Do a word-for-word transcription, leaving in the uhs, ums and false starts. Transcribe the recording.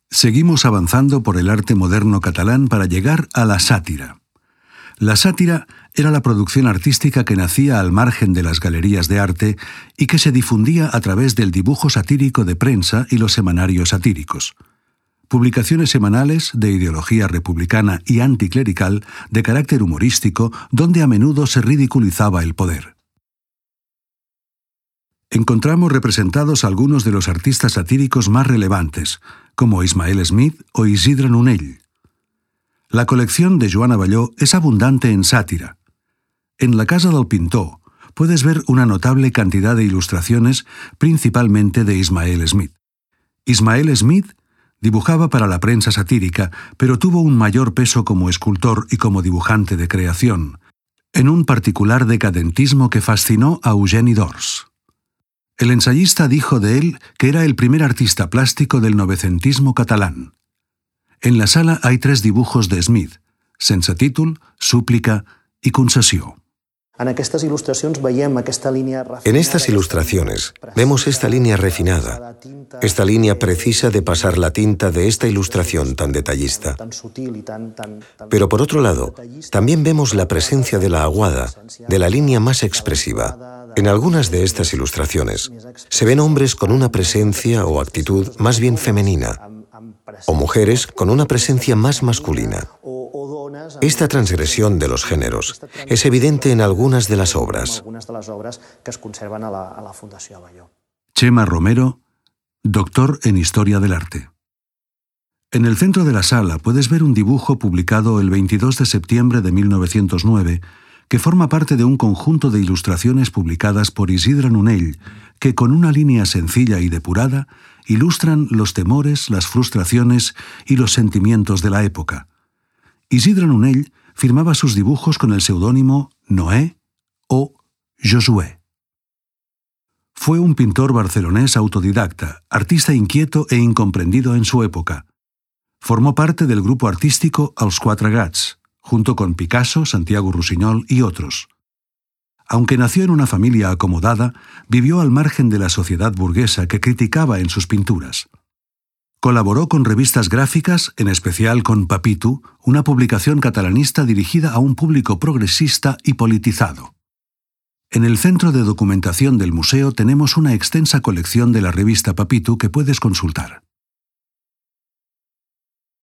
Seguimos avanzando por el arte moderno catalán para llegar a la sátira. La sátira era la producción artística que nacía al margen de las galerías de arte y que se difundía a través del dibujo satírico de prensa y los semanarios satíricos. Publicaciones semanales de ideología republicana y anticlerical de carácter humorístico, donde a menudo se ridiculizaba el poder. Encontramos representados algunos de los artistas satíricos más relevantes, como Ismael Smith o Isidre Nonell. La colección de Joan Abelló es abundante en sátira. En la casa del pintor puedes ver una notable cantidad de ilustraciones, principalmente de Ismael Smith. Ismael Smith dibujaba para la prensa satírica, pero tuvo un mayor peso como escultor y como dibujante de creación, en un particular decadentismo que fascinó a Eugeni d'Ors. El ensayista dijo de él que era el primer artista plástico del novecentismo catalán. En la sala hay tres dibujos de Smith: sense títol, súplica y concessió. En estas ilustraciones En estas ilustraciones vemos esta línea refinada, esta línea precisa de pasar la tinta de esta ilustración tan detallista. Pero por otro lado, también vemos la presencia de la aguada, de la línea más expresiva. En algunas de estas ilustraciones se ven hombres con una presencia o actitud más bien femenina, o mujeres con una presencia más masculina. Esta transgresión de los géneros es evidente en algunas de las obras. Chema Romero, doctor en Historia del Arte. En el centro de la sala puedes ver un dibujo publicado el veintidós de septiembre de mil novecientos nueve que forma parte de un conjunto de ilustraciones publicadas por Isidre Nonell que, con una línea sencilla y depurada, ilustran los temores, las frustraciones y los sentimientos de la época. Isidre Nonell firmaba sus dibujos con el seudónimo Noé o Josué. Fue un pintor barcelonés autodidacta, artista inquieto e incomprendido en su época. Formó parte del grupo artístico Els Quatre Gats, junto con Picasso, Santiago Rusiñol y otros. Aunque nació en una familia acomodada, vivió al margen de la sociedad burguesa que criticaba en sus pinturas. Colaboró con revistas gráficas, en especial con Papitu, una publicación catalanista dirigida a un público progresista y politizado. En el centro de documentación del museo tenemos una extensa colección de la revista Papitu que puedes consultar.